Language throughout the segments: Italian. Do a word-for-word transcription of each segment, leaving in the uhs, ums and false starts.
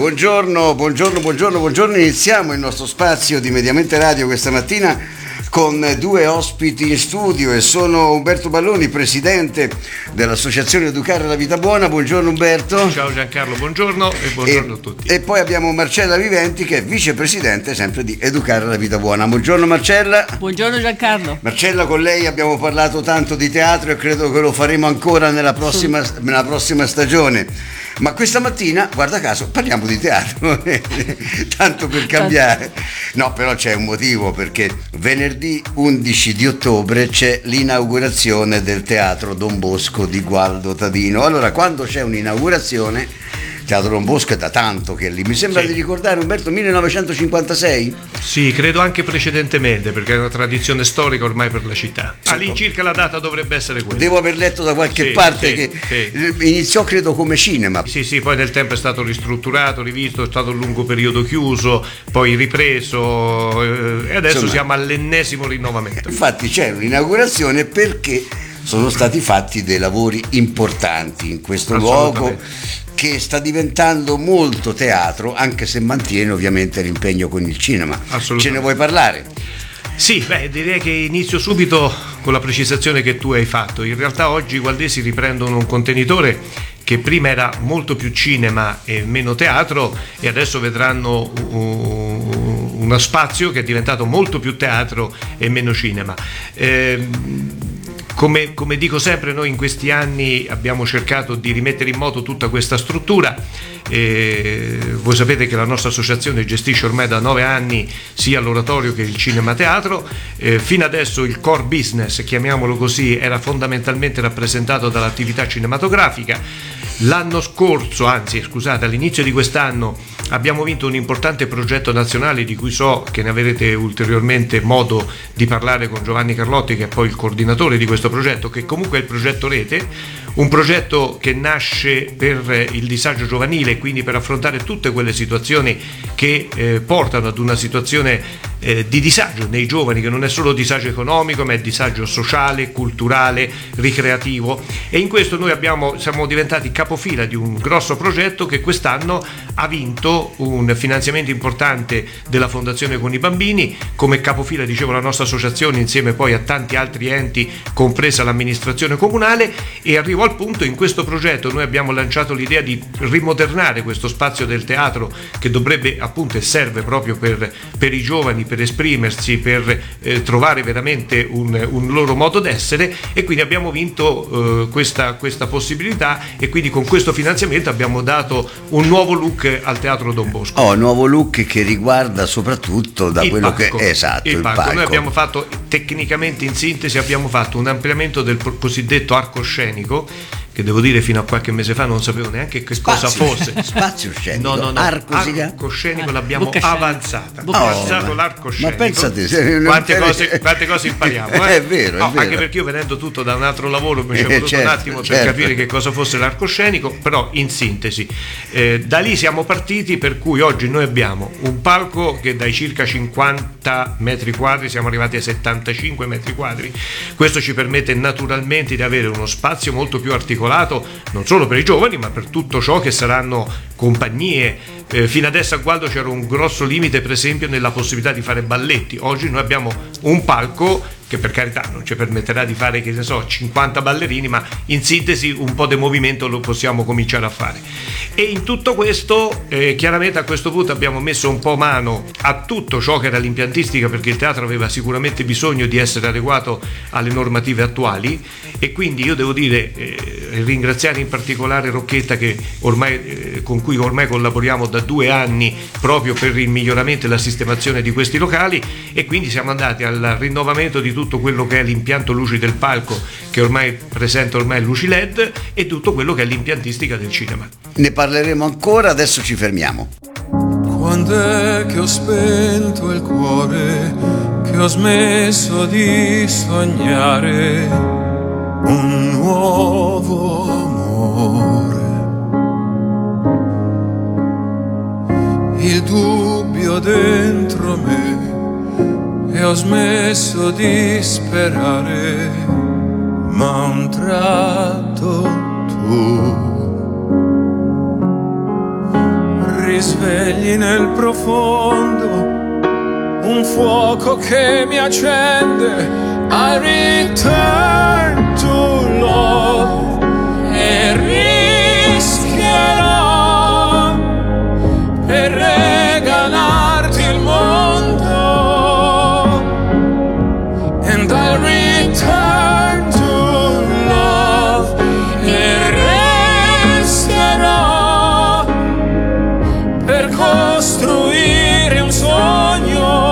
Buongiorno, buongiorno, buongiorno, buongiorno. Iniziamo il nostro spazio di Mediamente Radio questa mattina con due ospiti in studio e sono Umberto Balloni, presidente dell'Associazione Educare la Vita Buona. Buongiorno Umberto. Ciao Giancarlo, buongiorno e buongiorno e, a tutti. E poi abbiamo Marcella Viventi che è vicepresidente sempre di Educare la Vita Buona. Buongiorno Marcella. Buongiorno Giancarlo. Marcella, con lei abbiamo parlato tanto di teatro e credo che lo faremo ancora nella prossima, sì. nella prossima stagione. Ma questa mattina, guarda caso, parliamo di teatro, tanto per cambiare. No, però c'è un motivo, perché venerdì undici di ottobre c'è l'inaugurazione del Teatro Don Bosco di Gualdo Tadino. Allora, quando c'è un'inaugurazione, Teatro Don Bosco è da tanto che è lì, mi sembra sì. di ricordare, Umberto, millenovecentocinquantasei? Sì, credo anche precedentemente, perché è una tradizione storica ormai per la città. Sì. All'incirca la data dovrebbe essere quella. Devo aver letto da qualche sì, parte sì, che sì. iniziò credo come cinema. Sì, sì, poi nel tempo è stato ristrutturato, rivisto, è stato un lungo periodo chiuso, poi ripreso eh, e adesso Insomma, siamo all'ennesimo rinnovamento. Infatti c'è un'inaugurazione perché sono stati fatti dei lavori importanti in questo luogo che sta diventando molto teatro, anche se mantiene ovviamente l'impegno con il cinema. Ce ne vuoi parlare? Sì, beh, direi che inizio subito con la precisazione che tu hai fatto. In realtà oggi i gualdesi riprendono un contenitore che prima era molto più cinema e meno teatro, e adesso vedranno uno spazio che è diventato molto più teatro e meno cinema. Eh, Come, come dico sempre, noi in questi anni abbiamo cercato di rimettere in moto tutta questa struttura. Eh, voi sapete che la nostra associazione gestisce ormai da nove anni sia l'oratorio che il cinema teatro. Eh, fino adesso il core business, chiamiamolo così, era fondamentalmente rappresentato dall'attività cinematografica. L'anno scorso, anzi scusate, all'inizio di quest'anno abbiamo vinto un importante progetto nazionale di cui so che ne avrete ulteriormente modo di parlare con Giovanni Carlotti, che è poi il coordinatore di questo progetto, che comunque è il progetto Rete, un progetto che nasce per il disagio giovanile, quindi per affrontare tutte quelle situazioni che eh, portano ad una situazione eh, di disagio nei giovani, che non è solo disagio economico ma è disagio sociale, culturale, ricreativo, e in questo noi abbiamo, siamo diventati capofila di un grosso progetto che quest'anno ha vinto un finanziamento importante della Fondazione Con i Bambini. Come capofila, dicevo, la nostra associazione insieme poi a tanti altri enti, compresa l'amministrazione comunale, e arrivo al punto, in questo progetto noi abbiamo lanciato l'idea di rimodernare questo spazio del teatro che dovrebbe appunto e serve proprio per, per i giovani, per esprimersi, per eh, trovare veramente un, un loro modo d'essere, e quindi abbiamo vinto eh, questa, questa possibilità, e quindi con questo finanziamento abbiamo dato un nuovo look al Teatro Don Bosco. Oh, nuovo look che riguarda soprattutto da il quello palco, che è esatto il, il palco. palco. Noi abbiamo fatto, tecnicamente in sintesi, abbiamo fatto un ampliamento del cosiddetto arco scenico, che devo dire fino a qualche mese fa non sapevo neanche che spazio, cosa fosse. Spazio scenico. No, no, no. Arco, arco scenico ah, l'abbiamo avanzata. Oh, avanzato l'arco scenico. Ma pensate, se quante, cose, quante cose impariamo. Eh? È vero, no, è vero. Anche perché io, venendo tutto da un altro lavoro, mi ci è voluto certo, un attimo certo. per capire che cosa fosse l'arco scenico, però in sintesi. Eh, da lì siamo partiti, per cui oggi noi abbiamo un palco che dai circa cinquanta metri quadri siamo arrivati ai settantacinque metri quadri. Questo ci permette naturalmente di avere uno spazio molto più articolato, non solo per i giovani ma per tutto ciò che saranno compagnie. Eh, fino adesso a Gualdo c'era un grosso limite, per esempio, nella possibilità di fare balletti. Oggi noi abbiamo un palco che, per carità, non ci permetterà di fare, che ne so, cinquanta ballerini, ma in sintesi un po' di movimento lo possiamo cominciare a fare. E in tutto questo, eh, chiaramente a questo punto abbiamo messo un po' mano a tutto ciò che era l'impiantistica, perché il teatro aveva sicuramente bisogno di essere adeguato alle normative attuali, e quindi io devo dire, eh, ringraziare in particolare Rocchetta, che ormai, eh, con cui ormai collaboriamo da due anni proprio per il miglioramento e la sistemazione di questi locali, e quindi siamo andati al rinnovamento di tutto quello che è l'impianto luci del palco, che ormai presenta ormai luci L E D, e tutto quello che è l'impiantistica del cinema. Ne parleremo ancora, adesso ci fermiamo. Quando è che ho spento il cuore, che ho smesso di sognare un nuovo amore, il dubbio dentro me, e ho smesso di sperare, ma a un tratto tu risvegli nel profondo, un fuoco che mi accende. I return to love e rischierò per regalarti il mondo. And I return to love e resterò per costruire un sogno.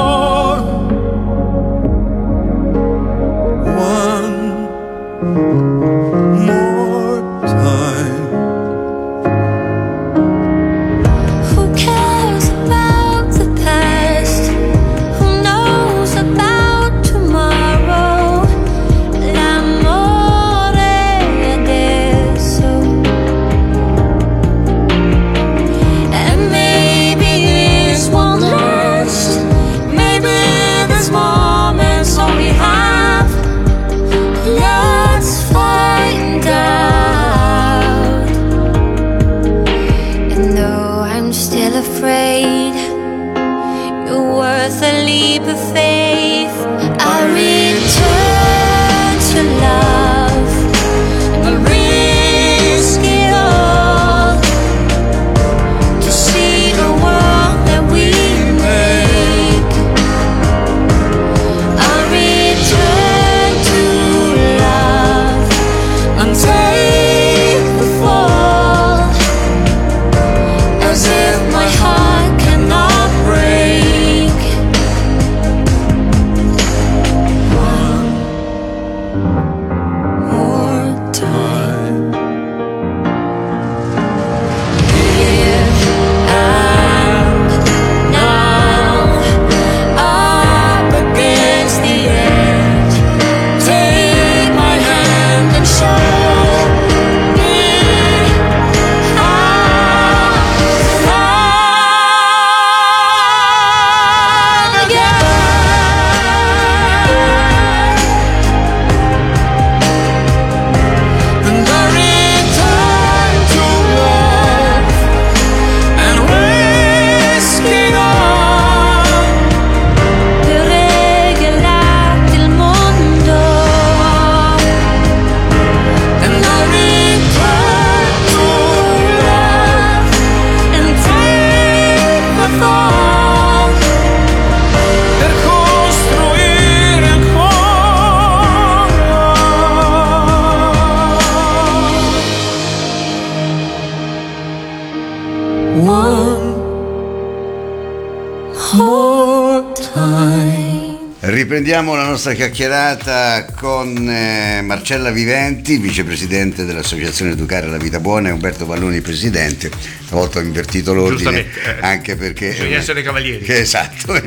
Riprendiamo la nostra chiacchierata con eh, Marcella Viventi, vicepresidente dell'Associazione Educare la Vita Buona, e Umberto Valloni, presidente. Una volta ho invertito l'ordine, eh, anche perché bisogna eh, essere cavalieri. Che, esatto.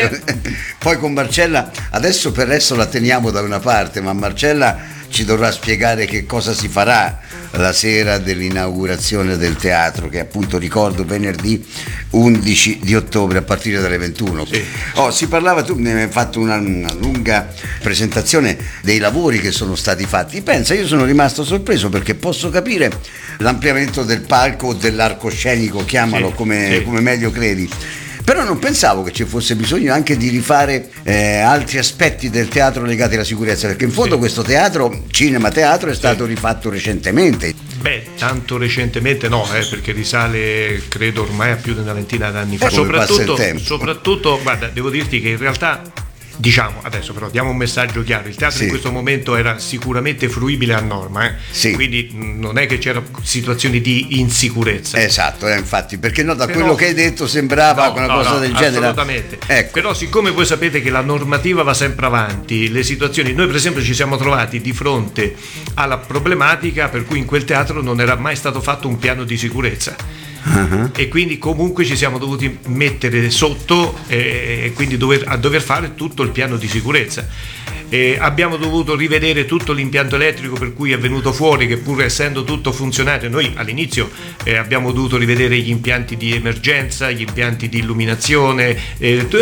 Poi con Marcella, adesso per adesso la teniamo da una parte, ma Marcella ci dovrà spiegare che cosa si farà la sera dell'inaugurazione del teatro, che appunto, ricordo, venerdì undici di ottobre a partire dalle ventuno. Sì. Oh, si parlava, tu mi hai fatto una, una lunga presentazione dei lavori che sono stati fatti. Pensa, io sono rimasto sorpreso perché posso capire l'ampliamento del palco o dell'arcoscenico, chiamalo sì, come, sì. come meglio credi. Però non pensavo che ci fosse bisogno anche di rifare eh, altri aspetti del teatro legati alla sicurezza, perché in fondo sì. questo teatro, cinema teatro, è stato sì. rifatto recentemente. Beh, tanto recentemente no, eh, perché risale credo ormai a più di una ventina d'anni fa. Eh, soprattutto, soprattutto, guarda, devo dirti che in realtà, diciamo, adesso però diamo un messaggio chiaro: il teatro sì. in questo momento era sicuramente fruibile a norma, eh? sì. quindi non è che c'erano situazioni di insicurezza. Esatto, eh, infatti, perché no, da però, quello che hai detto sembrava no, una no, cosa no, del genere. Assolutamente. Ecco. Però siccome voi sapete che la normativa va sempre avanti, le situazioni, noi per esempio ci siamo trovati di fronte alla problematica per cui in quel teatro non era mai stato fatto un piano di sicurezza. Uh-huh. E quindi comunque ci siamo dovuti mettere sotto e eh, quindi dover, a dover fare tutto il piano di sicurezza. E abbiamo dovuto rivedere tutto l'impianto elettrico, per cui è venuto fuori che pur essendo tutto funzionante, noi all'inizio eh, abbiamo dovuto rivedere gli impianti di emergenza, gli impianti di illuminazione, eh,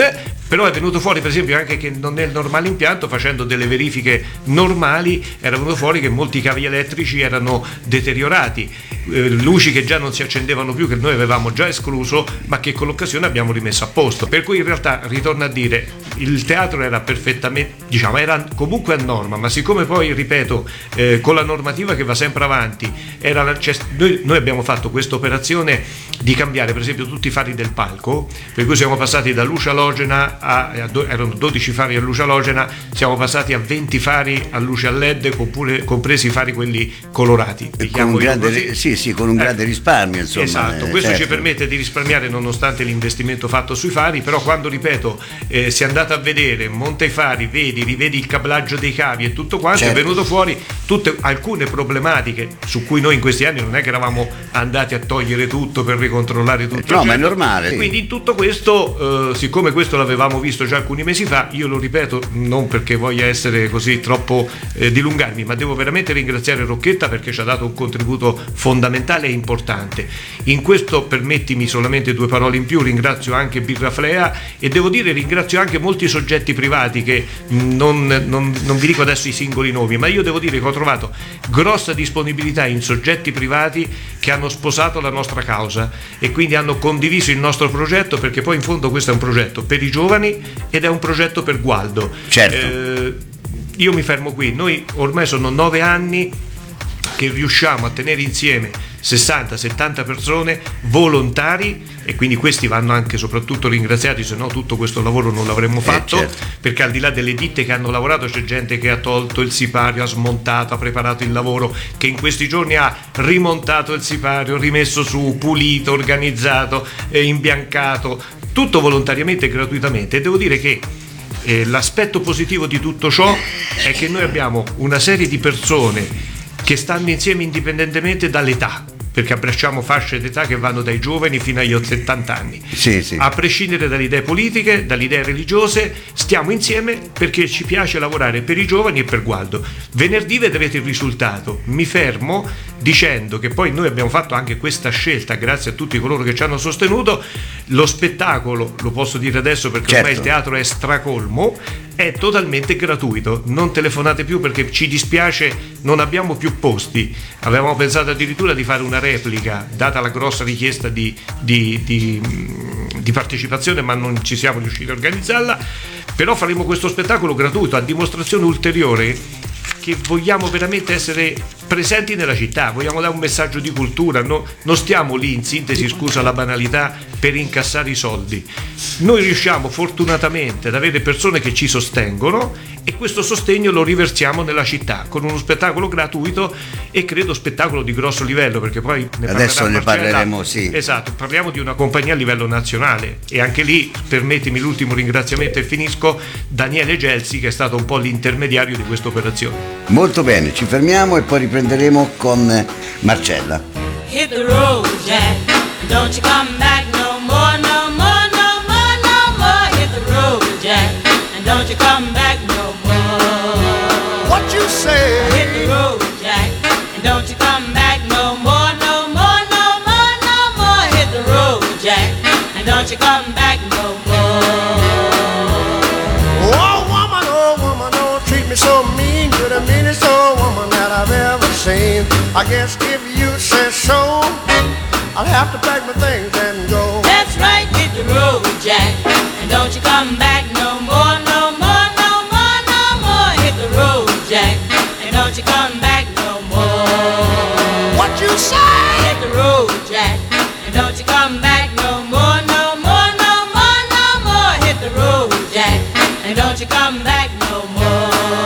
però è venuto fuori per esempio anche che non è il normale impianto, facendo delle verifiche normali era venuto fuori che molti cavi elettrici erano deteriorati, eh, luci che già non si accendevano più, che noi avevamo già escluso ma che con l'occasione abbiamo rimesso a posto, per cui in realtà ritorno a dire il teatro era perfettamente, diciamo, era comunque a norma, ma siccome poi ripeto eh, con la normativa che va sempre avanti era, cioè, noi, noi abbiamo fatto questa operazione di cambiare per esempio tutti i fari del palco, per cui siamo passati da luce alogena a, a erano dodici fari a luce alogena, siamo passati a venti fari a luce a led, oppure compresi i fari quelli colorati, con un grande, sì, sì, con un eh, grande risparmio, insomma. Esatto, eh, questo certo. ci permette di risparmiare nonostante l'investimento fatto sui fari, però quando ripeto eh, si è andato a vedere, monta i fari, vedi, rivedi il cablaggio dei cavi e tutto quanto, certo. È venuto fuori tutte alcune problematiche su cui noi in questi anni non è che eravamo andati a togliere tutto per ricontrollare tutto, no, ma è normale. Quindi in tutto questo, eh, siccome questo l'avevamo visto già alcuni mesi fa, io lo ripeto non perché voglia essere così troppo eh, dilungarmi, ma devo veramente ringraziare Rocchetta perché ci ha dato un contributo fondamentale e importante. In questo permettimi solamente due parole in più, ringrazio anche Birraflea e devo dire ringrazio anche molti soggetti privati che non, non, non vi dico adesso i singoli nomi, ma io devo dire che ho trovato grossa disponibilità in soggetti privati che hanno sposato la nostra causa e quindi hanno condiviso il nostro progetto, perché poi in fondo questo è un progetto per i giovani ed è un progetto per Gualdo. Certo. Eh, io mi fermo qui, noi ormai sono nove anni che riusciamo a tenere insieme sessanta settanta persone volontari e quindi questi vanno anche soprattutto ringraziati, se no tutto questo lavoro non l'avremmo fatto, eh, certo. Perché al di là delle ditte che hanno lavorato c'è gente che ha tolto il sipario, ha smontato, ha preparato il lavoro, che in questi giorni ha rimontato il sipario, rimesso su, pulito, organizzato, eh, imbiancato, tutto volontariamente e gratuitamente. E devo dire che eh, l'aspetto positivo di tutto ciò è che noi abbiamo una serie di persone che stanno insieme indipendentemente dall'età, perché abbracciamo fasce d'età che vanno dai giovani fino agli settanta anni, sì, sì. A prescindere dalle idee politiche, dalle idee religiose, stiamo insieme perché ci piace lavorare per i giovani e per Gualdo. Venerdì vedrete il risultato. Mi fermo dicendo che poi noi abbiamo fatto anche questa scelta grazie a tutti coloro che ci hanno sostenuto. Lo spettacolo, lo posso dire adesso perché certo. Ormai il teatro è stracolmo, è totalmente gratuito, non telefonate più perché ci dispiace, non abbiamo più posti. Avevamo pensato addirittura di fare una replica, data la grossa richiesta di, di, di, di partecipazione, ma non ci siamo riusciti a organizzarla. Però faremo questo spettacolo gratuito a dimostrazione ulteriore che vogliamo veramente essere presenti nella città, vogliamo dare un messaggio di cultura, no, non stiamo lì, in sintesi, scusa la banalità, per incassare i soldi. Noi riusciamo fortunatamente ad avere persone che ci sostengono e questo sostegno lo riversiamo nella città con uno spettacolo gratuito e credo spettacolo di grosso livello, perché poi ne adesso ne Marcella. parleremo, sì. Esatto, parliamo di una compagnia a livello nazionale e anche lì permettimi l'ultimo ringraziamento e finisco, Daniele Gelsi, che è stato un po' l'intermediario di questa operazione. Molto bene, ci fermiamo e poi riprenderemo con Marcella. Hit the road, Jack, don't you come back no more, no more, no more, no more. Hit the road, Jack, and don't you come back no more. What you say? Hit the road, Jack, and don't you come back no more, no more, no more, no more. Hit the road, Jack, and don't you come back no more. Oh woman, oh woman, don't treat me so mean. You're the meanest old woman that I've ever seen. I guess if you say so, I'll have to pack my things and go. That's right, hit the road, Jack, and don't you come back no more, no more, no more, no more. Hit the road, Jack, and don't you come back no more. What you say? Hit the road, Jack, and don't you come back no more, no more, no more, no more. Hit the road, Jack, and don't you come back no more.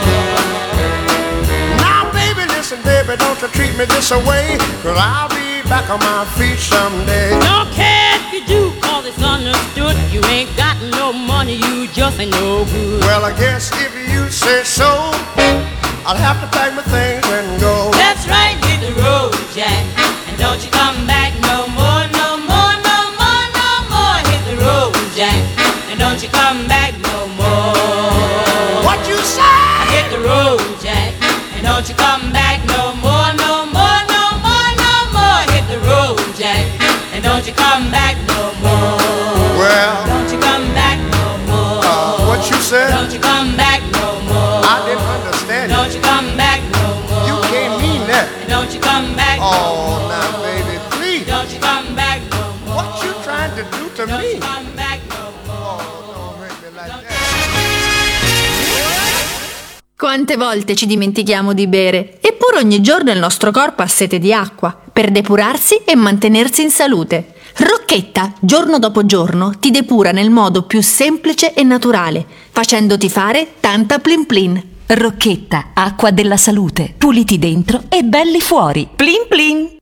Now baby, listen baby, don't you treat me this away, 'cause I'll be back on my feet someday. Don't care if you do, cause it's understood. You ain't got no money, you just ain't no good. Well, I guess if you say so, I'll have to pack my things and go. That's right, hit the road, Jack, and don't you come back no more, no more, no more, no more. Hit the road, Jack, and don't you come back no more. What you say? Hit the road, Jack, and don't you come back no more, no more, no more, no more. Hit the road, Jack, and don't you come back no more. Well, Don't you come back no more. to Don't me. you come back no more. Oh, don't hurt me like that. Quante volte ci dimentichiamo di bere, eppure ogni giorno il nostro corpo ha sete di acqua per depurarsi e mantenersi in salute. Rocchetta, giorno dopo giorno, ti depura nel modo più semplice e naturale, facendoti fare tanta plin plin. Rocchetta, acqua della salute. Puliti dentro e belli fuori. Plin plin.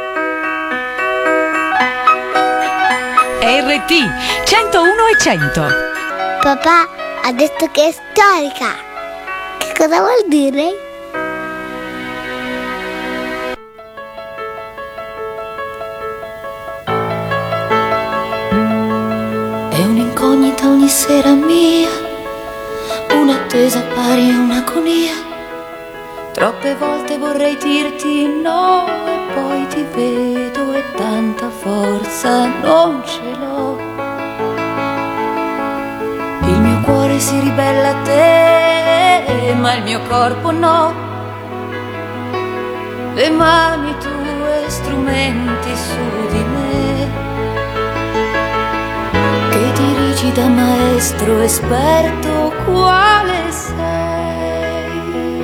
R T centouno e cento. Papà ha detto che è storica. Che cosa vuol dire? È un'incognita ogni sera mia, un'attesa pari a un'agonia. Troppe volte vorrei dirti no e poi ti vedo e tanta forza non ce l'ho. Il mio cuore si ribella a te, ma il mio corpo no. Le mani tue strumenti su di me, che dirigi da maestro esperto quale sei.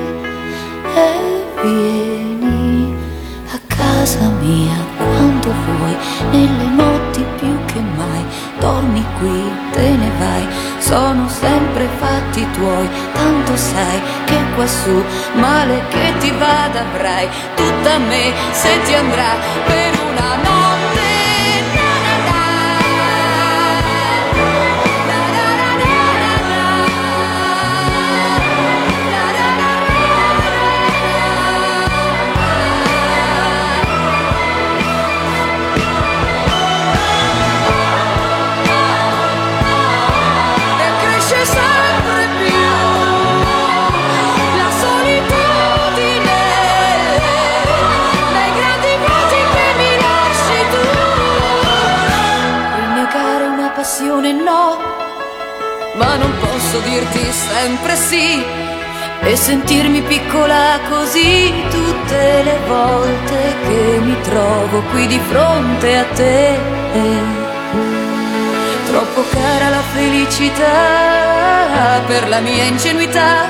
E vieni a casa mia quando vuoi, nelle notti più che mai. Dormi qui, te ne vai, sono sempre fatti tuoi. Tanto sai che quassù male che ti vada avrai tutta me se ti andrà per una notte. No, ma non posso dirti sempre sì e sentirmi piccola così tutte le volte che mi trovo qui di fronte a te. Troppo cara la felicità per la mia ingenuità,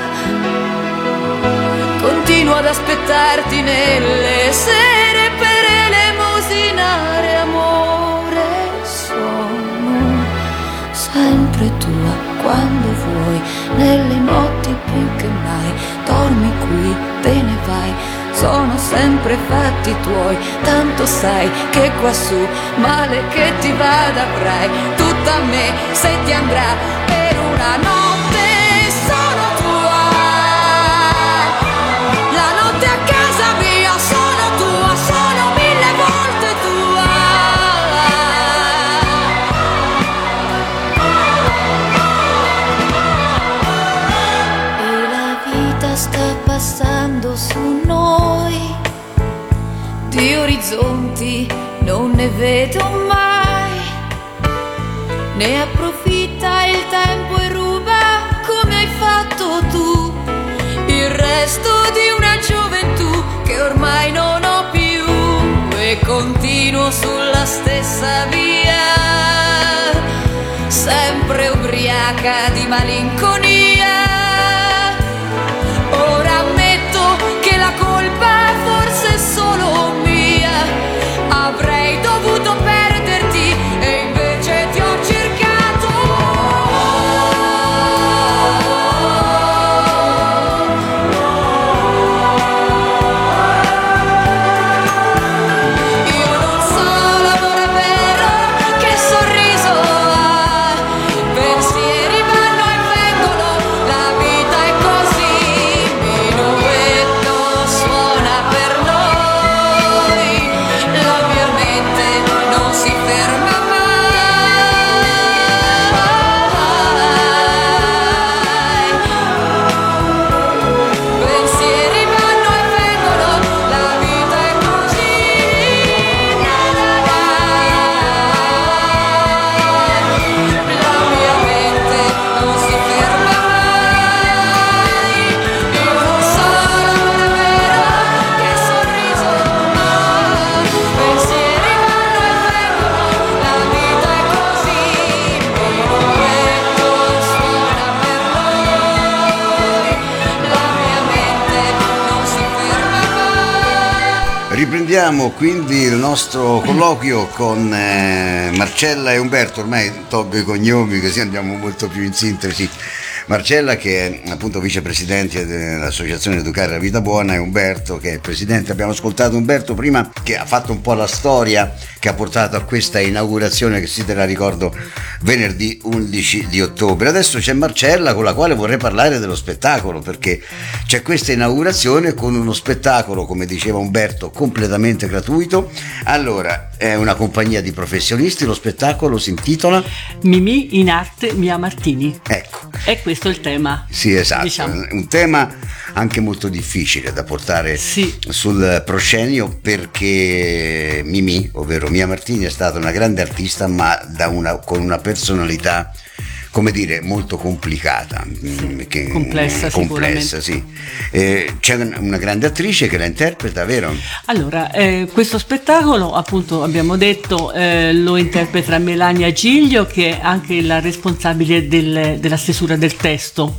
continuo ad aspettarti nelle sere per elemosinare amore. Sono sempre tua quando vuoi, nelle notti più che mai. Dormi qui, te ne vai, sono sempre fatti tuoi. Tanto sai che quassù male che ti vada avrai tutta me se ti andrà per una notte. Sono tua, la notte a casa mia sono tua, sono mille volte tua. Sta passando su noi, di orizzonti non ne vedo mai. Ne approfitta il tempo e ruba come hai fatto tu il resto di una gioventù che ormai non ho più. E continuo sulla stessa via, sempre ubriaca di malinconia. Ora ammetto che la colpa forse è solo mia, avrei dovuto perderti e invece ti ho cercato. Io non so l'amore vero, che sorriso ha, pensieri vanno e vengono Proseguiamo quindi il nostro colloquio con eh, Marcella e Umberto, ormai tolgo i cognomi così andiamo molto più in sintesi. Marcella che è appunto vicepresidente dell'associazione Educare la Vita Buona e Umberto che è il presidente. Abbiamo ascoltato Umberto prima che ha fatto un po' la storia che ha portato a questa inaugurazione che si te la ricordo venerdì undici di ottobre. Adesso c'è Marcella con la quale vorrei parlare dello spettacolo, perché c'è questa inaugurazione con uno spettacolo, come diceva Umberto, completamente gratuito. Allora, è una compagnia di professionisti, lo spettacolo si intitola Mimì in arte Mia Martini. Ecco. E questo è il tema. Sì, esatto, diciamo. Un tema anche molto difficile da portare sì. sul proscenio, perché Mimì, ovvero Mia Martini, è stata una grande artista, ma da una, con una personalità, come dire, molto complicata, sì, che, complessa, complessa sì. Eh, c'è una grande attrice che la interpreta, vero? Allora, eh, questo spettacolo, appunto, abbiamo detto, eh, lo interpreta Melania Giglio, che è anche la responsabile del, della stesura del testo,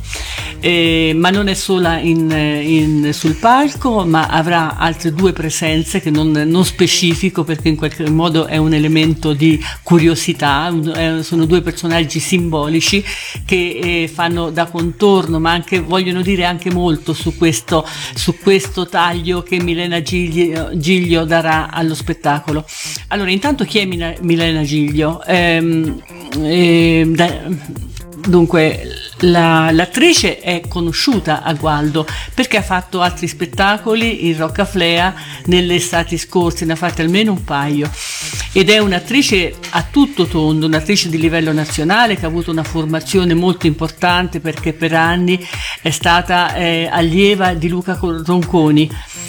eh, ma non è sola in, in, sul palco, ma avrà altre due presenze che non, non specifico, perché in qualche modo è un elemento di curiosità, un, sono due personaggi simbolici che eh, fanno da contorno, ma anche vogliono dire anche molto su questo, su questo taglio che Milena Giglio, Giglio darà allo spettacolo. Allora, intanto chi è Milena Giglio? Ehm, eh, da, Dunque, la, l'attrice è conosciuta a Gualdo perché ha fatto altri spettacoli in Roccaflea nelle estati scorse, ne ha fatte almeno un paio, ed è un'attrice a tutto tondo, un'attrice di livello nazionale che ha avuto una formazione molto importante, perché per anni è stata eh, allieva di Luca Ronconi.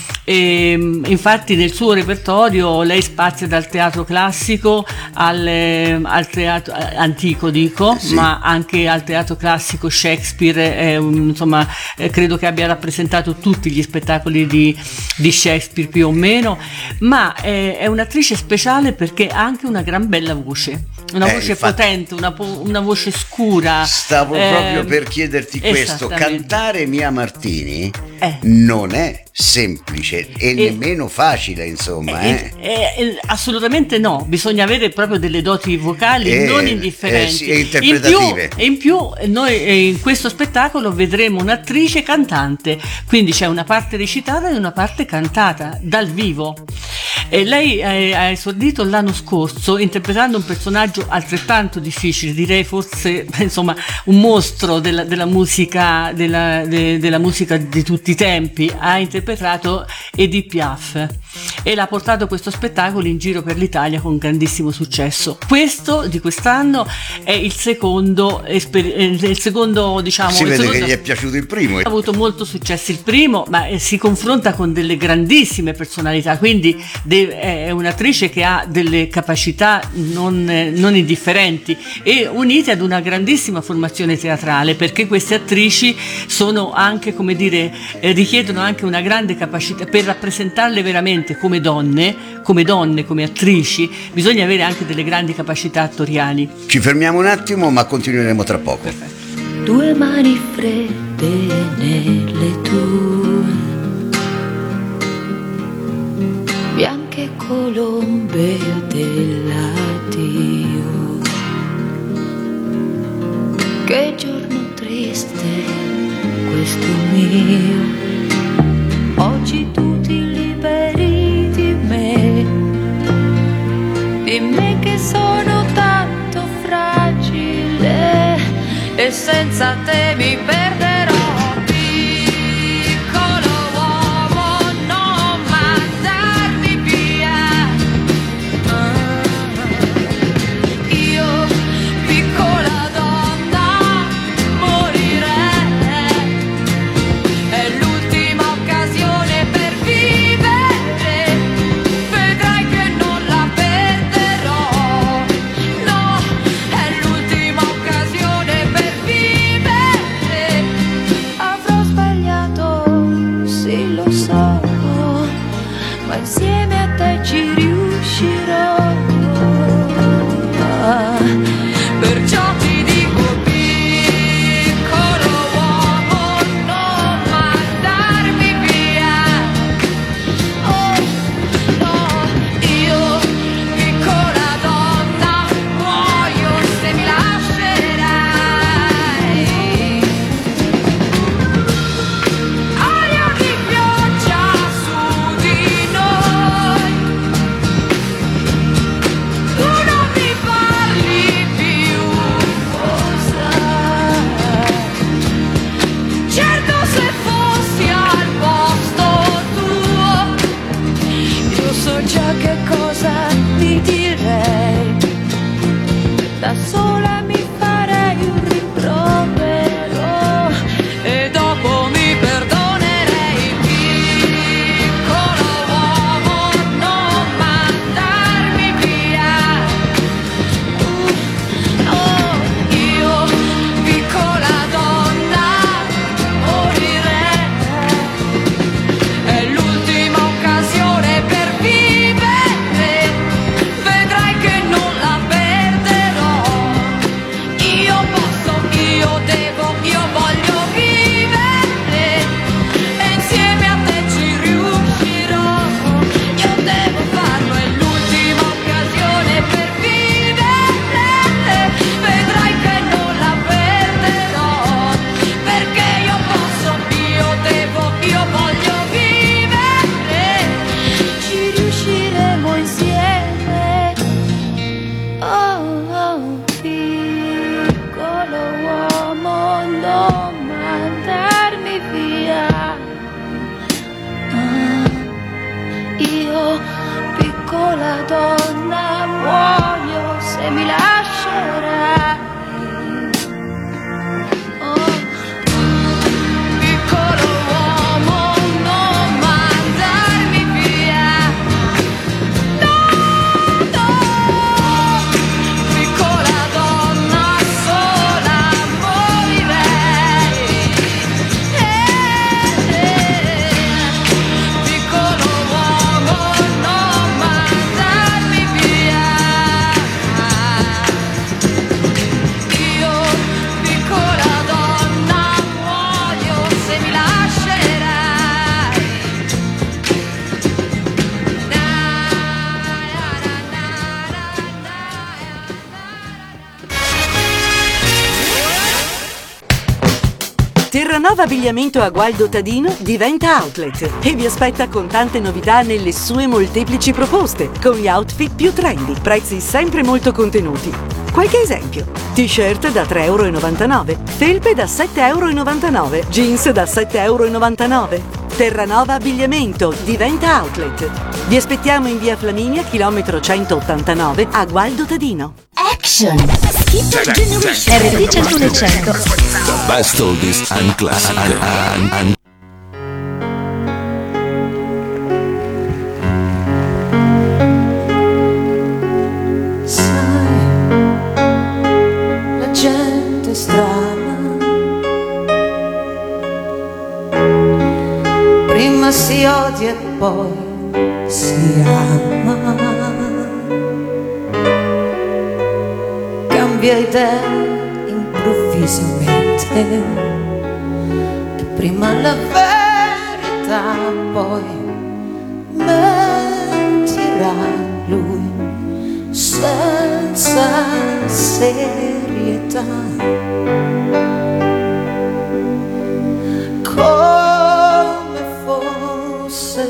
E, infatti nel suo repertorio lei spazia dal teatro classico al, al teatro antico, dico, sì, ma anche al teatro classico. Shakespeare, eh, insomma, eh, credo che abbia rappresentato tutti gli spettacoli di, di Shakespeare più o meno, ma eh, è un'attrice speciale perché ha anche una gran bella voce, una eh, voce infatti, potente, una, una voce scura. Stavo eh, proprio per chiederti questo. Cantare Mia Martini eh. non è semplice e, e nemmeno facile, insomma. Eh, eh. Eh, assolutamente no, bisogna avere proprio delle doti vocali eh, non indifferenti, eh, sì, e interpretative. E in più, in più noi in questo spettacolo vedremo un'attrice cantante, quindi c'è una parte recitata e una parte cantata dal vivo. E lei ha esordito l'anno scorso interpretando un personaggio altrettanto difficile, direi forse insomma un mostro della, della musica della, de, della musica di tutti i tempi. Ha interpretato Edith Piaf e l'ha portato questo spettacolo in giro per l'Italia con grandissimo successo. Questo di quest'anno è il secondo, il secondo diciamo. Si il vede secondo, che gli è piaciuto il primo. Ha avuto molto successo il primo, ma si confronta con delle grandissime personalità, quindi è un'attrice che ha delle capacità non, non indifferenti e unite ad una grandissima formazione teatrale, perché queste attrici sono anche, come dire, richiedono anche una grande capacità per rappresentarle veramente come donne, come donne, come attrici. Bisogna avere anche delle grandi capacità attoriali. Ci fermiamo un attimo, ma continueremo tra poco. Perfetto. Due mani fredde nelle tue, bianche colombe dell'addio. Che giorno triste questo mio, oggi tu ti liberi di me, di me che sono tanto fragile e senza te mi perderò. È l'ultima occasione per vivere. sola mi farei un rimprovero e dopo mi perdonerei. Piccolo uomo, non mandarmi via. Uh, oh, io, piccola donna, morirei. È l'ultima occasione per vivere, vedrai che non la perderò. Io posso, io devo, io voglio vivere e insieme a te ci riuscirò. Io devo farlo, è l'ultima occasione per vivere, vedrai che non la perderò. Perché io posso, io devo, io voglio vivere, ci riusciremo insieme. Oh, oh, piccolo uomo, non mandarmi via. Ah, io, piccola donna, muoio se mi lascerai. Oh, piccolo uomo, non mandarmi via. No, no, piccola donna, sola morirei. Eh, eh, piccolo uomo, non mandarmi via. Io, piccola donna, muoio se mi lascerai. Terranova Abbigliamento a Gualdo Tadino diventa outlet e vi aspetta con tante novità nelle sue molteplici proposte, con gli outfit più trendy, prezzi sempre molto contenuti. Qualche esempio: t-shirt da tre e novantanove euro, felpe da sette e novantanove euro, jeans da sette e novantanove euro. Terranova Abbigliamento diventa outlet. Vi aspettiamo in via Flaminia, chilometro centottantanove, a Gualdo Tadino. Action! Skipper Generation R T centuno e cento. The best oldies and classic. And, and, and. Sai, la gente è strana, prima si odia e poi si ama. Cambia idea improvvisamente e prima la verità, poi mentirà lui senza serietà, come fosse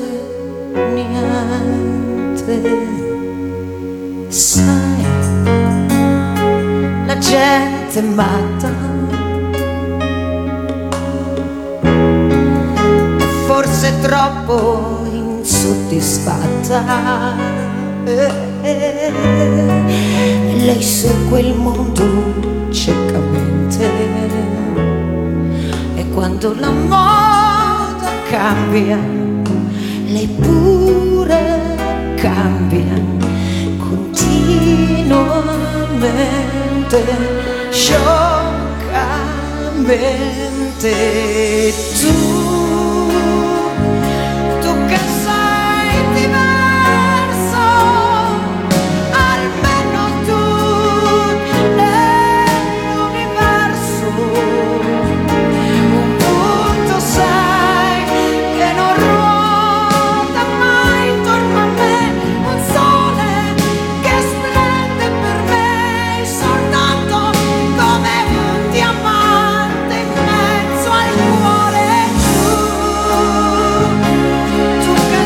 niente. Sai, la gente è matta, forse troppo insoddisfatta, e lei segue il mondo ciecamente, e quando la moda cambia, lei pure cambia continuamente, scioccamente. Tu, tu che sei diverso, almeno tu nell'universo un punto sei che non ruota mai intorno a me, un sole che splende per me soltanto come un diamante in mezzo al cuore. Tu, tu che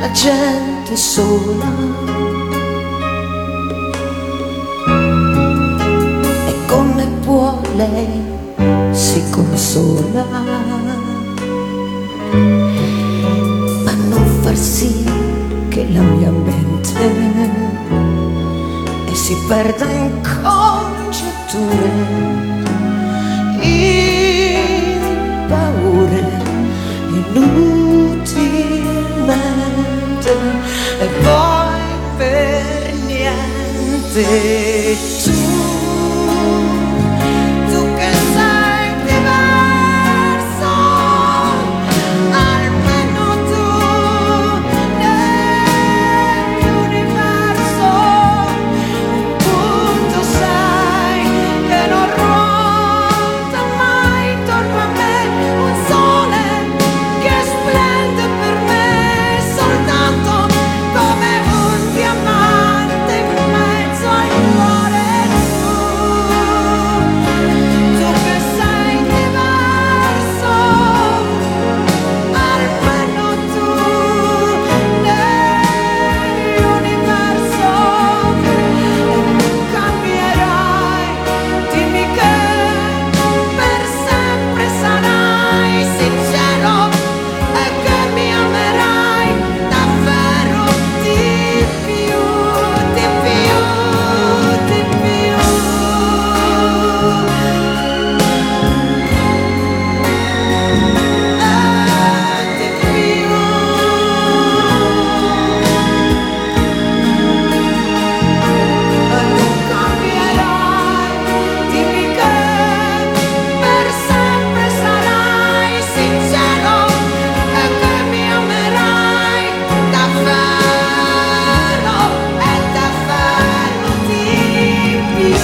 la gente sola. E come può lei si consola, ma non far sì che la mia mente e si perda in congetture, in paure inutilmente, e poi per niente. Tu, tu che sei diverso, almeno tu nell'universo un punto sei che non ruota mai intorno a me, un sole che splende per me soltanto come un diamante in mezzo al cuore. Tu, tu che sei diverso, almeno tu nell'universo, non cambierai, dimmi che per sempre sarai sincero e che mi amerai davvero di più, di più, di più. Eh, di più. Non cambierai, dimmi che per sempre sarai sincero e che mi amerai davvero e davvero di più.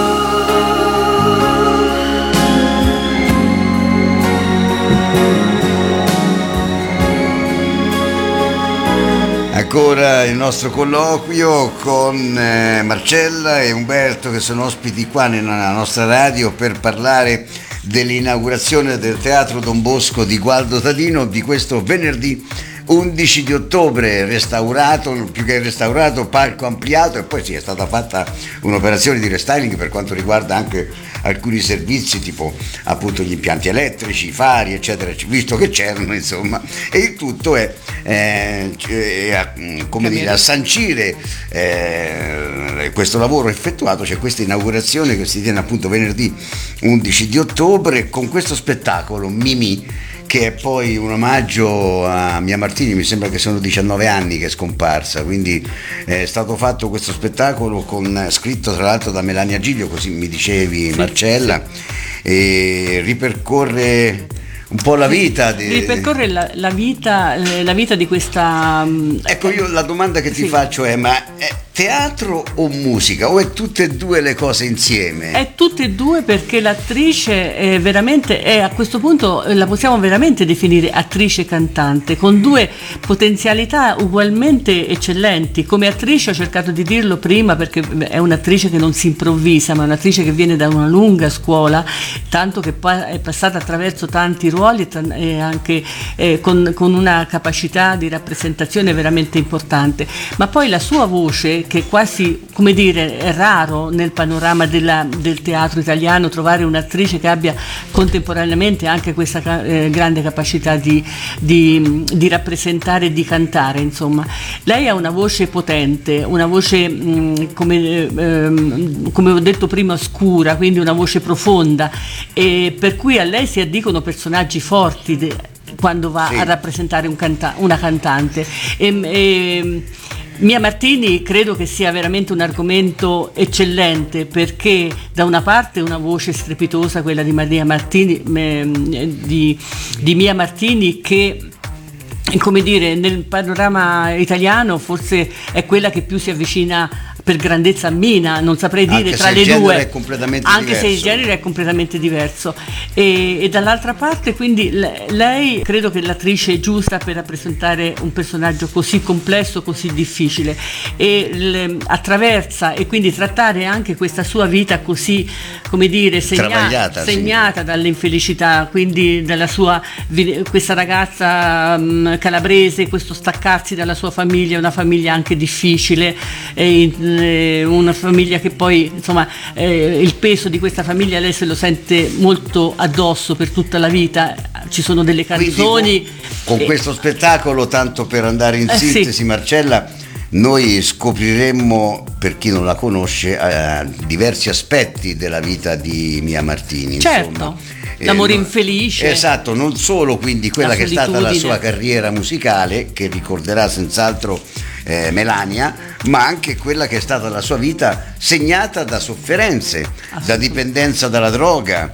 Ancora il nostro colloquio con eh, Marcella e Umberto, che sono ospiti qua nella nostra radio per parlare dell'inaugurazione del Teatro Don Bosco di Gualdo Tadino di questo venerdì undici di ottobre, restaurato, più che restaurato, palco ampliato, e poi sì, è stata fatta un'operazione di restyling per quanto riguarda anche alcuni servizi, tipo appunto gli impianti elettrici, i fari, eccetera, visto che c'erano, insomma, e il tutto è eh, eh, come dire, a sancire eh, questo lavoro effettuato. C'è questa inaugurazione che si tiene appunto venerdì undici di ottobre con questo spettacolo Mimì, che è poi un omaggio a Mia Martini. Mi sembra che sono diciannove anni che è scomparsa, quindi è stato fatto questo spettacolo con, scritto tra l'altro da Melania Giglio, così mi dicevi, sì, Marcella, sì. E ripercorre un po' la vita di... ripercorre la, la vita la vita di questa... Ecco, io la domanda che ti sì. faccio è: ma è teatro o musica, o è tutte e due le cose insieme? È tutte e due, perché l'attrice è veramente, è, a questo punto la possiamo veramente definire attrice cantante, con due potenzialità ugualmente eccellenti. Come attrice ho cercato di dirlo prima, perché è un'attrice che non si improvvisa, ma è un'attrice che viene da una lunga scuola, tanto che è passata attraverso tanti ruoli e anche eh, con, con una capacità di rappresentazione veramente importante. Ma poi la sua voce, che è quasi, come dire, è raro nel panorama della, del teatro italiano trovare un'attrice che abbia contemporaneamente anche questa eh, grande capacità di, di, di rappresentare e di cantare, insomma. Lei ha una voce potente, una voce mh, come, eh, come ho detto prima, scura, quindi una voce profonda, e per cui a lei si addicono personaggi forti de, quando va sì. a rappresentare un canta- una cantante. E, e, Mia Martini credo che sia veramente un argomento eccellente, perché da una parte una voce strepitosa, quella di Maria Martini, di, di Mia Martini, che, come dire, nel panorama italiano forse è quella che più si avvicina per grandezza Mina, non saprei dire anche tra se le il genere due, è completamente anche diverso. se il genere è completamente diverso. E, e dall'altra parte, quindi le- lei credo che l'attrice è giusta per rappresentare un personaggio così complesso, così difficile, e le- attraversa e quindi trattare anche questa sua vita così, come dire, segna- Travagliata, sì. segnata dall'infelicità, quindi dalla sua vi- questa ragazza mh, calabrese, questo staccarsi dalla sua famiglia, una famiglia anche difficile, e, eh, una famiglia che poi insomma eh, il peso di questa famiglia lei se lo sente molto addosso per tutta la vita. Ci sono delle canzoni Con eh, questo spettacolo, tanto per andare in Eh, sì. sintesi, Marcella, noi scopriremmo, per chi non la conosce, eh, diversi aspetti della vita di Mia Martini. certo, Insomma. l'amore Eh, no- infelice, Esatto, non solo quindi quella La che è stata la solitudine. sua carriera musicale, che ricorderà senz'altro eh, Melania, ma anche quella che è stata la sua vita segnata da sofferenze, da dipendenza dalla droga,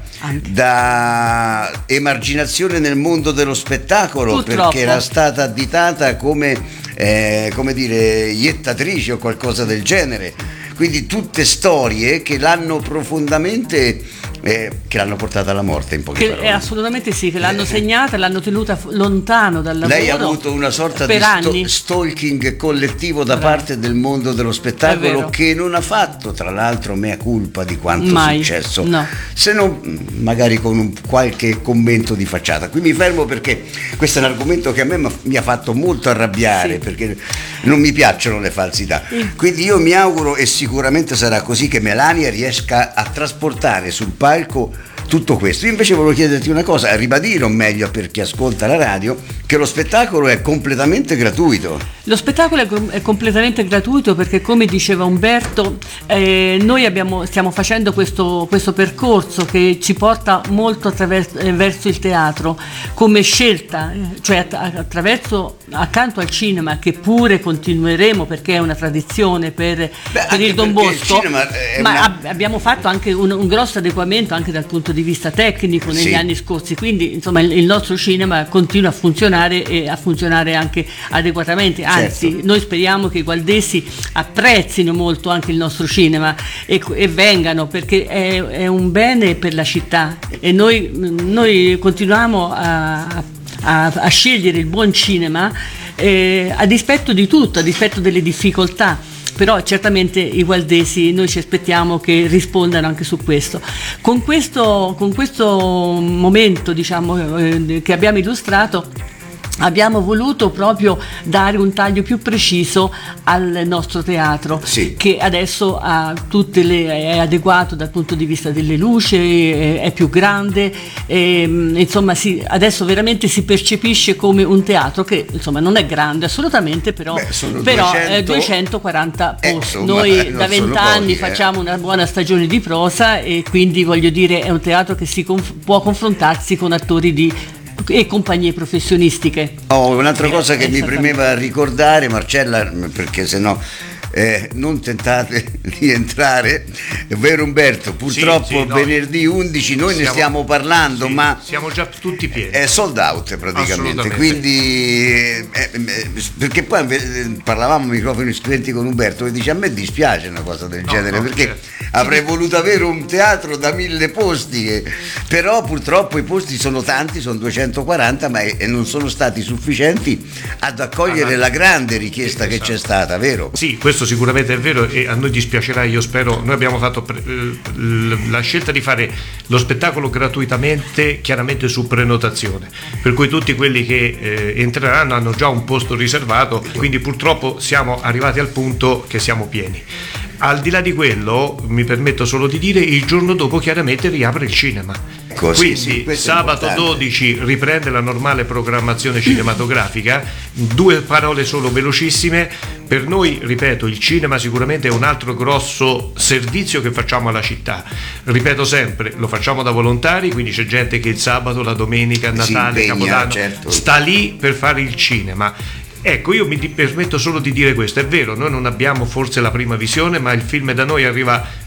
da emarginazione nel mondo dello spettacolo, Purtroppo. perché era stata additata come, eh, come dire, iettatrice o qualcosa del genere. Quindi tutte storie che l'hanno profondamente, eh, che l'hanno portata alla morte, in poche che parole. è assolutamente sì, che l'hanno segnata, l'hanno tenuta f- lontano dal lavoro. Lei ha avuto una sorta per di sto- anni. stalking collettivo da parte del mondo dello È spettacolo, vero. che non ha fatto, tra l'altro, mea culpa di quanto Mai, successo, no. se non mh, magari con un qualche commento di facciata. Qui mi fermo perché questo è un argomento che a me m- mi ha fatto molto arrabbiare, Sì. perché non mi piacciono le falsità. Sì. Quindi io mi auguro, e sicuramente sarà così, che Melania riesca a trasportare sul palco tutto questo. Io invece volevo chiederti una cosa, a ribadire, o meglio per chi ascolta la radio, che lo spettacolo è completamente gratuito. Lo spettacolo è, com- è completamente gratuito perché, come diceva Umberto, eh, noi abbiamo, stiamo facendo questo, questo percorso che ci porta molto attraverso, eh, verso il teatro come scelta, eh, cioè att- attraverso, accanto al cinema, che pure continueremo perché è una tradizione per, per il Don perché il Bosco, cinema è ma una- ab- abbiamo fatto anche un, un grosso adeguamento anche dal punto di vista tecnico negli Sì. anni scorsi, quindi insomma il, il nostro cinema continua a funzionare e a funzionare anche adeguatamente, anzi Certo. noi speriamo che i gualdesi apprezzino molto anche il nostro cinema e, e vengano, perché è, è un bene per la città, e noi, noi continuiamo a, a, a scegliere il buon cinema eh, a dispetto di tutto, a dispetto delle difficoltà. Però certamente i gualdesi noi ci aspettiamo che rispondano anche su questo. Con questo, con questo momento, diciamo, eh, che abbiamo illustrato, abbiamo voluto proprio dare un taglio più preciso al nostro teatro, Sì. che adesso ha tutte le, è adeguato dal punto di vista delle luci, è, è più grande, e, insomma si, adesso veramente si percepisce come un teatro che insomma non è grande assolutamente, però, Beh, sono però duecento eh, duecentoquaranta Eh, posti. insomma, eh, Noi non da sono vent'anni pochi, eh. facciamo una buona stagione di prosa, e quindi voglio dire è un teatro che si conf- può confrontarsi con attori di e compagnie professionistiche. Oh, un'altra cosa che mi Esattamente. premeva ricordare, Marcella, perché sennò eh, non tentate di entrare, è vero Umberto, purtroppo Sì, sì, no. venerdì undici noi ne Siamo- stiamo parlando, sì, ma siamo già tutti pieni. è sold out praticamente, Assolutamente. quindi eh, eh, perché poi eh, parlavamo a microfoni spenti con Umberto e dice: a me dispiace una cosa del No, genere, no, perché certo. avrei voluto avere un teatro da mille posti, eh, però purtroppo i posti sono tanti, sono duecentoquaranta, ma e non sono stati sufficienti ad accogliere Ah, la grande richiesta che esatto. c'è stata, vero? Sì, questo sicuramente è vero, e a noi dispiacerà, io spero. Noi abbiamo fatto pre- eh, l- la scelta di fare lo spettacolo gratuitamente, chiaramente su prenotazione, per cui tutti quelli che eh, entreranno hanno già un posto riservato, quindi purtroppo siamo arrivati al punto che siamo pieni. Al di là di quello, mi permetto solo di dire, il giorno dopo chiaramente riapre il cinema. Così, sì, Quindi questo è sabato importante. dodici riprende la normale programmazione cinematografica. Due parole solo velocissime. Per noi, ripeto, il cinema sicuramente è un altro grosso servizio che facciamo alla città. Ripeto sempre, lo facciamo da volontari, quindi c'è gente che il sabato, la domenica, Si Natale, impegna, Capodanno certo. sta lì per fare il cinema. Ecco, io mi di- permetto solo di dire questo, è vero, noi non abbiamo forse la prima visione, ma il film da noi arriva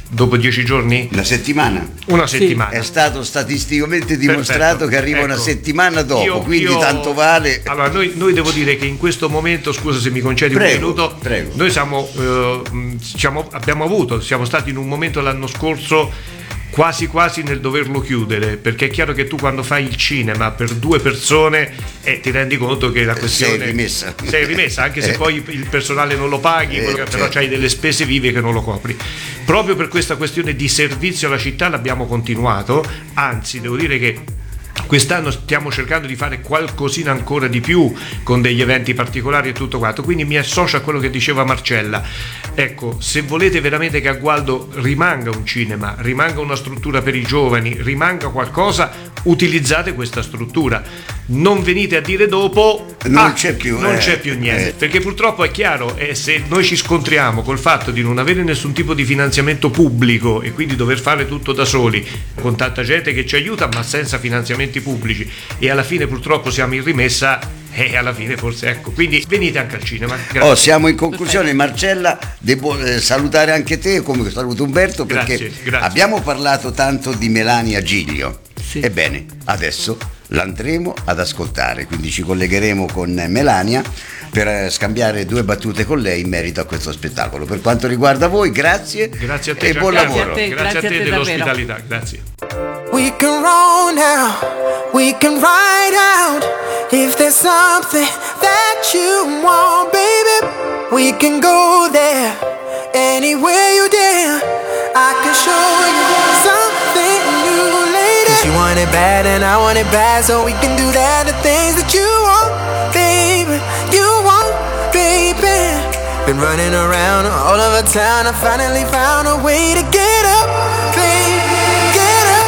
dopo dieci giorni? Una settimana. Una settimana. È stato statisticamente dimostrato Perfetto. che arriva Ecco. una settimana dopo, Io- quindi io- tanto vale. Allora, noi, noi devo dire che in questo momento, scusa se mi concedi Prego, un minuto, prego. noi siamo, eh, mh, siamo- abbiamo avuto, siamo stati in un momento l'anno scorso quasi quasi nel doverlo chiudere, perché è chiaro che tu quando fai il cinema per due persone eh, ti rendi conto che la questione Sei rimessa. sei rimessa, anche se Eh. poi il personale non lo paghi, Eh, quello che- però certo. c'hai delle spese vive che non lo copri. Proprio per questa questione di servizio alla città l'abbiamo continuato, anzi devo dire che quest'anno stiamo cercando di fare qualcosina ancora di più con degli eventi particolari e tutto quanto, quindi mi associo a quello che diceva Marcella. Ecco, se volete veramente che a Gualdo rimanga un cinema, rimanga una struttura per i giovani, rimanga qualcosa, utilizzate questa struttura. Non venite a dire dopo Non "Ah, c'è più, non eh, c'è più niente", eh. perché purtroppo è chiaro, eh, se noi ci scontriamo col fatto di non avere nessun tipo di finanziamento pubblico e quindi dover fare tutto da soli, con tanta gente che ci aiuta ma senza finanziamenti pubblici, e alla fine purtroppo siamo in rimessa, e alla fine forse ecco, quindi venite anche al cinema. Grazie. Oh, siamo in conclusione. Marcella, devo eh, salutare anche te, come saluto Umberto, perché Grazie, grazie. abbiamo parlato tanto di Melania Giglio. Ebbene, adesso l'andremo ad ascoltare, quindi ci collegheremo con Melania per eh, scambiare due battute con lei in merito a questo spettacolo. Per quanto riguarda voi, grazie, Grazie a te, e buon Giancarlo. lavoro. Grazie a te, grazie a te dell'ospitalità, grazie. We can roll now, we can ride out. If there's something that you want, baby, we can go there. Anywhere you dare, I can show you something new, lady. 'Cause you want it bad and I want it bad, so we can do that, the things that you want, baby, you want, baby. Been running around all over town, I finally found a way to get up, baby, get up.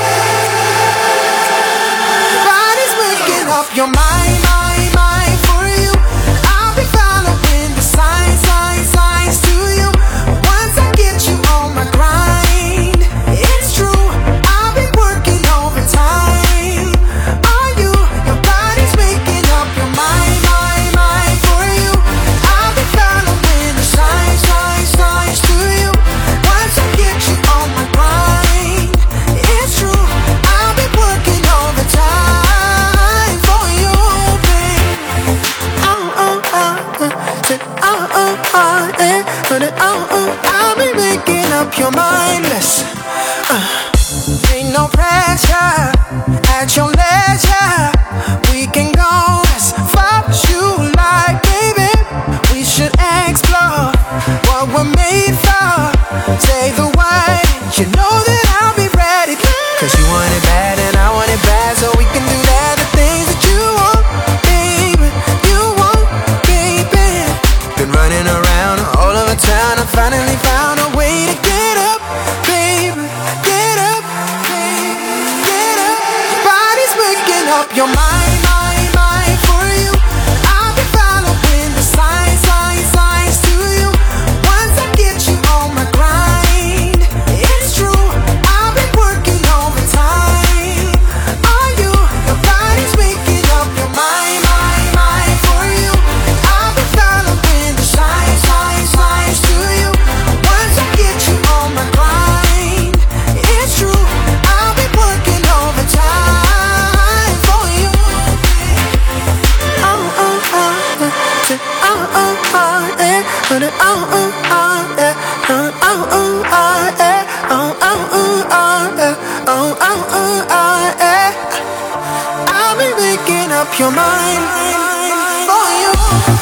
Your body's waking up your mind, mind, mind for you. I'll be following the signs, signs, signs to you. Once I get you on my grind, it's true, I'll be working overtime. Are you? Your body's waking up your mind, mind, mind for you. I'll be following the signs, signs, signs to you. Once I get you on my grind, it's true, I'll be working overtime for you, babe. Oh, oh, oh, uh, say, oh, oh, oh, eh, but it, oh, oh, I'll be making up your mind, listen. Uh, ain't no pressure, at your leisure. We can go as far as you like, baby. We should explore what we're made for. Say the word, you know that I'll be ready. 'Cause you want it bad and I want it bad, so we can do that, the things that you want, baby, you want, baby. Been running around all over town, I finally found a way to get up, baby, get up, baby, get up. Your body's waking up your mind, mind, mind for you. I'll be following the signs, signs, signs to you. Once I get you on my grind, it's true, I'll be working overtime. Are you? Your body's waking up your mind, mind, mind for you. I'll be following the signs, signs, signs to you. Once I get you on my grind, it's true, I'll be working overtime for you. Oh, oh, oh, uh, say, oh, oh, oh, eh, but it, oh, oh, oh, eh, oh, oh, oh, oh, eh, oh, oh, oh, oh, eh, oh, oh, oh, oh, eh. I'll be making up your mind for you.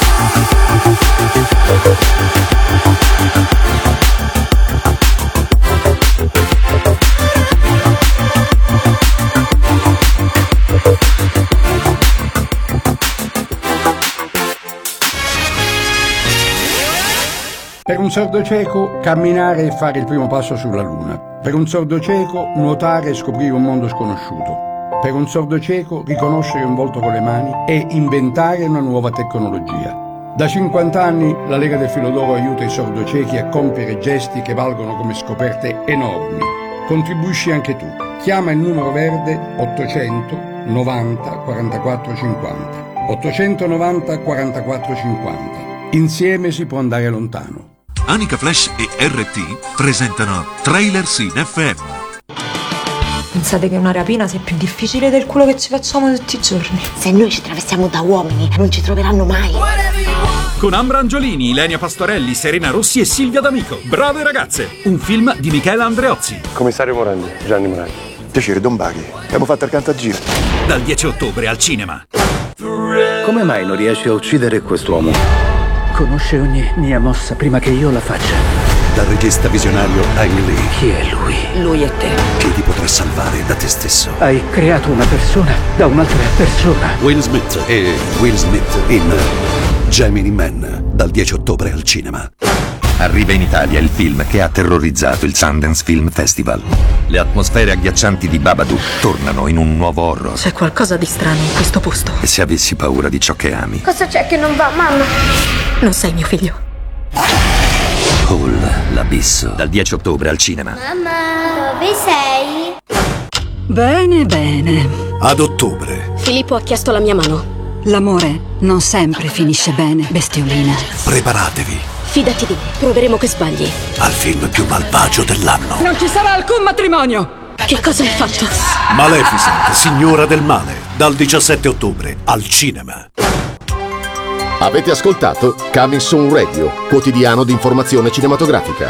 Per un sordo cieco, camminare e fare il primo passo sulla Luna. Per un sordo cieco, nuotare e scoprire un mondo sconosciuto. Per un sordo cieco, riconoscere un volto con le mani e inventare una nuova tecnologia. Da cinquanta anni la Lega del Filo d'Oro aiuta i sordociechi a compiere gesti che valgono come scoperte enormi. Contribuisci anche tu. Chiama il numero verde ottocento novanta quarantaquattro cinquanta. ottocentonovanta quarantaquattro cinquanta. Insieme si può andare lontano. Anica Flash e R T presentano Trailers in F M. Pensate che una rapina sia più difficile del culo che ci facciamo tutti i giorni? Se noi ci travestiamo da uomini, non ci troveranno mai. Con Ambra Angiolini, Ilenia Pastorelli, Serena Rossi e Silvia D'Amico. Brave ragazze, un film di Michela Andreozzi. Commissario Morandi, Gianni Morandi. Piacere, Don Baghi. Abbiamo fatto il cantagiro. Dal dieci ottobre al cinema. Come mai non riesci a uccidere quest'uomo? Conosce ogni mia mossa prima che io la faccia. Dal regista visionario Ang Lee. Chi è lui? Lui è te. Che ti potrà salvare da te stesso. Hai creato una persona da un'altra persona. Will Smith e Will Smith in Gemini Man. Dal dieci ottobre al cinema. Arriva in Italia il film che ha terrorizzato il Sundance Film Festival. Le atmosfere agghiaccianti di Babadook tornano in un nuovo horror. C'è qualcosa di strano in questo posto. E se avessi paura di ciò che ami? Cosa c'è che non va, mamma? Non sei mio figlio. Hall, l'abisso. Dal dieci ottobre al cinema. Mamma, dove sei? Bene, bene. Ad ottobre. Filippo ha chiesto la mia mano. L'amore non sempre finisce bene, bestiolina. Preparatevi Fidati di me, proveremo che sbagli. al film più malvagio dell'anno. Non ci sarà alcun matrimonio. Che cosa hai fatto? Maleficent, signora del male. Dal diciassette ottobre al cinema. Avete ascoltato Coming Soon Radio, quotidiano di informazione cinematografica.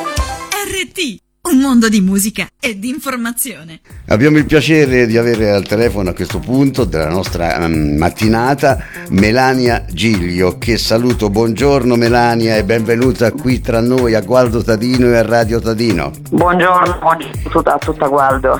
R T, un mondo di musica e di informazione. Abbiamo il piacere di avere al telefono a questo punto della nostra um, mattinata Melania Giglio, che saluto. Buongiorno Melania e benvenuta qui tra noi a Gualdo Tadino e a Radio Tadino. Buongiorno, buongiorno a tutta Gualdo.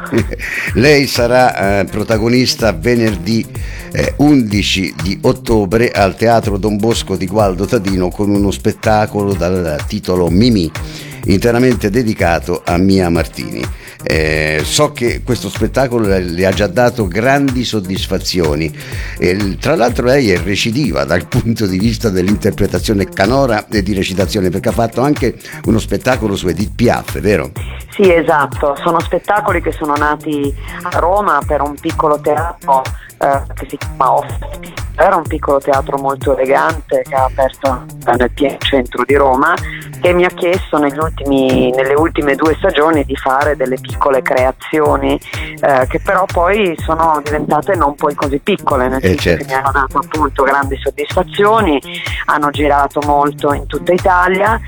Lei sarà eh, protagonista venerdì eh, undici di ottobre al Teatro Don Bosco di Gualdo Tadino con uno spettacolo dal titolo Mimì, interamente dedicato a Mia Martini. Eh, so che questo spettacolo le, le ha già dato grandi soddisfazioni e, tra l'altro lei è recidiva dal punto di vista dell'interpretazione canora e di recitazione, perché ha fatto anche uno spettacolo su Edith Piaf, vero? Sì, esatto, sono spettacoli che sono nati a Roma per un piccolo teatro eh, che si chiama Off. Era un piccolo teatro molto elegante che ha aperto nel pieno centro di Roma e mi ha chiesto negli ultimi, nelle ultime due stagioni di fare delle piccole creazioni eh, che però poi sono diventate non poi così piccole, nel eh senso certo. che mi hanno dato appunto grandi soddisfazioni, hanno girato molto in tutta Italia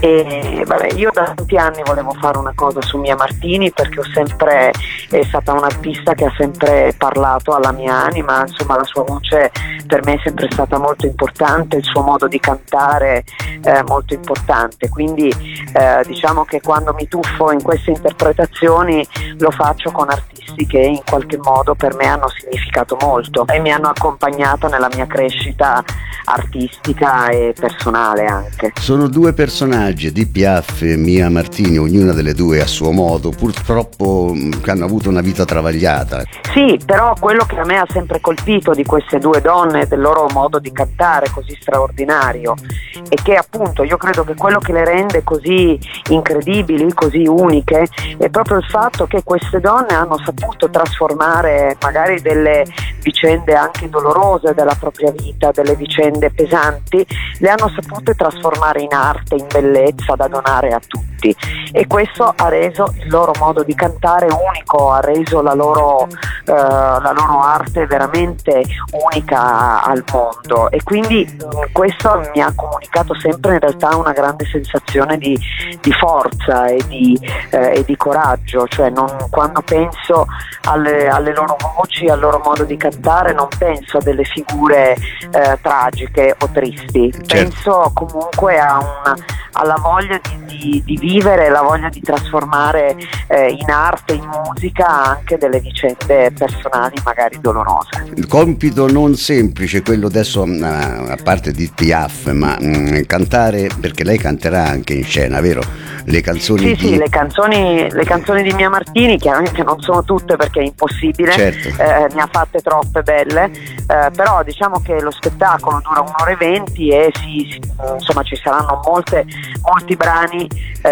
e vabbè, io da tanti anni volevo fare una cosa su Mia Martini perché ho sempre è stata un'artista che ha sempre parlato alla mia anima, insomma la sua voce per me è sempre stata molto importante, il suo modo di cantare eh, molto importante, quindi eh, diciamo che quando mi tuffo in queste interpretazioni lo faccio con artisti che in qualche modo per me hanno significato molto e mi hanno accompagnato nella mia crescita artistica e personale anche. Sono due personaggi, Edith Piaf e Mia Martini, ognuna delle due a suo modo, purtroppo che hanno avuto una vita travagliata. Sì, però quello che a me ha sempre colpito di queste due donne, del loro modo di cantare così straordinario, e che appunto io credo che quello che le rende così incredibili, così uniche, è proprio il fatto che queste donne hanno saputo trasformare magari delle vicende anche dolorose della propria vita, delle vicende pesanti, le hanno sapute trasformare in arte, in bellezza da donare a tutti, e questo ha reso il loro modo di cantare unico, ha reso la loro, eh, la loro arte veramente unica al mondo, e quindi mh, questo mi ha comunicato sempre in realtà una grande sensazione di, di forza e di, eh, e di coraggio, cioè non, quando penso alle, alle loro voci, al loro modo di cantare, non penso a delle figure eh, tragiche o tristi, certo. Penso comunque a una, alla voglia di, di, di vivere, la voglia di trasformare eh, in arte, in musica anche delle vicende personali magari dolorose. Il compito non semplice quello adesso, a parte di Piaf, ma mh, cantare, perché lei canterà anche in scena, vero? Le canzoni sì, di... sì, le canzoni, le canzoni di Mia Martini chiaramente non sono tutte perché è impossibile, certo. eh, ne ha fatte troppe belle, eh, però diciamo che lo spettacolo dura un'ora e venti e si, si, insomma ci saranno molte, molti brani eh,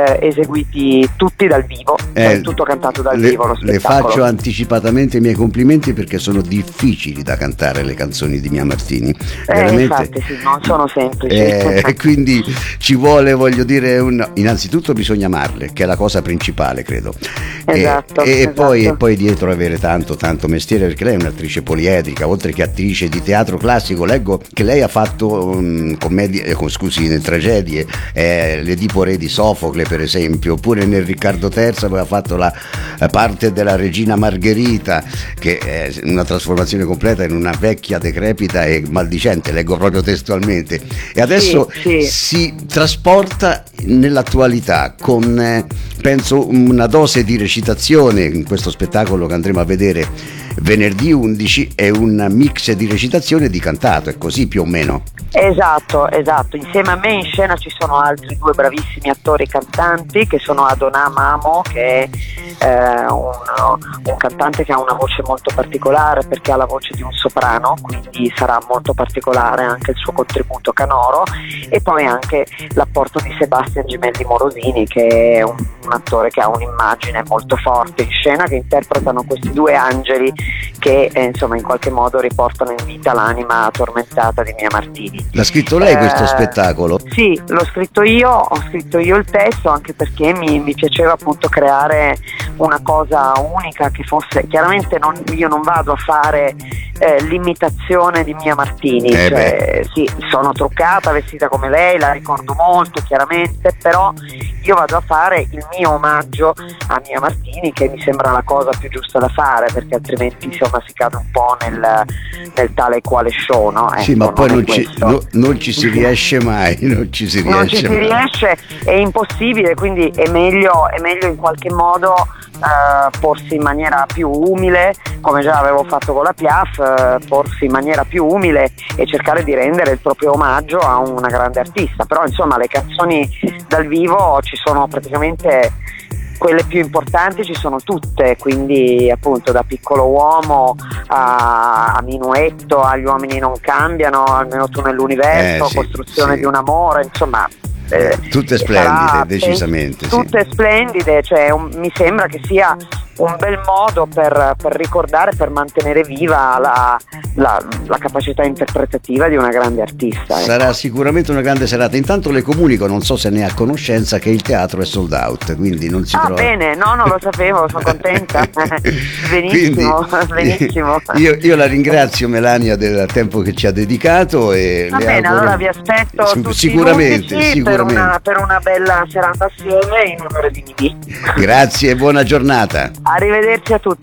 eh, eseguiti tutti dal vivo, Eh, è tutto cantato dal le, vivo lo le spettacolo. faccio anticipatamente i miei complimenti perché sono difficili da cantare le canzoni di Mia Martini, Eh, veramente. infatti sì, non sono semplici. Eh, e quindi ci vuole, voglio dire, un... innanzitutto bisogna amarle, che è la cosa principale, credo. Esatto, e, e esatto. Poi, e poi dietro avere tanto tanto mestiere, perché lei è un'attrice poliedrica, oltre che attrice di teatro classico. Leggo che lei ha fatto um, commedie, eh, scusi, tragedie, eh, l'Edipo Re di Sofocle per esempio, oppure nel Riccardo terzo aveva fatto la, la parte della regina Margherita, che è una trasformazione completa in una vecchia decrepita e maldicente, leggo proprio testualmente, e adesso Sì, sì. si trasporta nell'attualità con eh, penso una dose di recitazione in questo spettacolo che andremo a vedere venerdì undici, è un mix di recitazione e di cantato, è così più o meno. Esatto, esatto. Insieme a me in scena ci sono altri due bravissimi attori cantanti, che sono Adonà Mamo, che è eh, un, un cantante che ha una voce molto particolare perché ha la voce di un soprano, quindi sarà molto particolare anche il suo contributo canoro, e poi anche l'apporto di Sebastian Gemelli Morosini, che è un, un attore che ha un'immagine molto forte in scena, che interpretano questi due angeli che eh, insomma in qualche modo riportano in vita l'anima tormentata di Mia Martini. L'ha scritto lei questo Eh, spettacolo? Sì, l'ho scritto io, ho scritto io il testo, anche perché mi, mi piaceva appunto creare una cosa unica che fosse, chiaramente non, io non vado a fare eh, l'imitazione di Mia Martini, Eh cioè, sì, sono truccata, vestita come lei, la ricordo molto chiaramente, però io vado a fare il mio omaggio a Mia Martini, che mi sembra la cosa più giusta da fare, perché altrimenti insomma si cade un po' nel, nel tale e quale show, no? Sì, Ecco, ma poi non non è ci, questo. no- non ci si riesce mai, non ci si riesce Non ci si mai. riesce, è impossibile, quindi è meglio, è meglio in qualche modo eh, porsi in maniera più umile, come già avevo fatto con la Piaf, eh, porsi in maniera più umile e cercare di rendere il proprio omaggio a una grande artista. Però insomma le canzoni dal vivo ci sono praticamente quelle più importanti, ci sono tutte, quindi appunto da Piccolo Uomo a, a Minuetto, agli Uomini non cambiano, Almeno tu nell'universo, Eh, sì, Costruzione sì. di un amore, insomma eh, Tutte sarà- splendide, decisamente, sì. tutte splendide, cioè un- mi sembra che sia un bel modo per, per ricordare, per mantenere viva la, la- la capacità interpretativa di una grande artista. ecco. Sarà sicuramente una grande serata. Intanto le comunico, non so se ne ha conoscenza, che il teatro è sold out, quindi non si Ah trova. bene, no, non lo sapevo, sono contenta. benissimo, benissimo. Io, io la ringrazio Melania del tempo che ci ha dedicato e Va le bene, auguro- allora vi aspetto Sic- tutti sicuramente, undici per sicuramente. una, per una bella serata assieme in onore di Nidì. Grazie e buona giornata. Arrivederci a tutti.